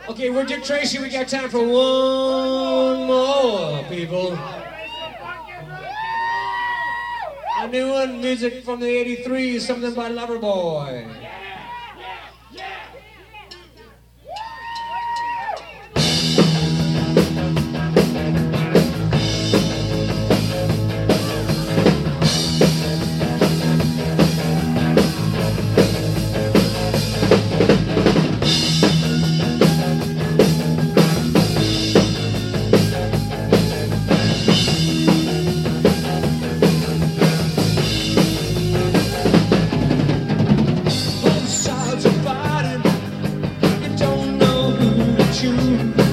Okay, we're Dick Tracy. We got time for one more, people. A new one, music from the 83, something by Loverboy. Both sides are fighting. You don't know who to choose.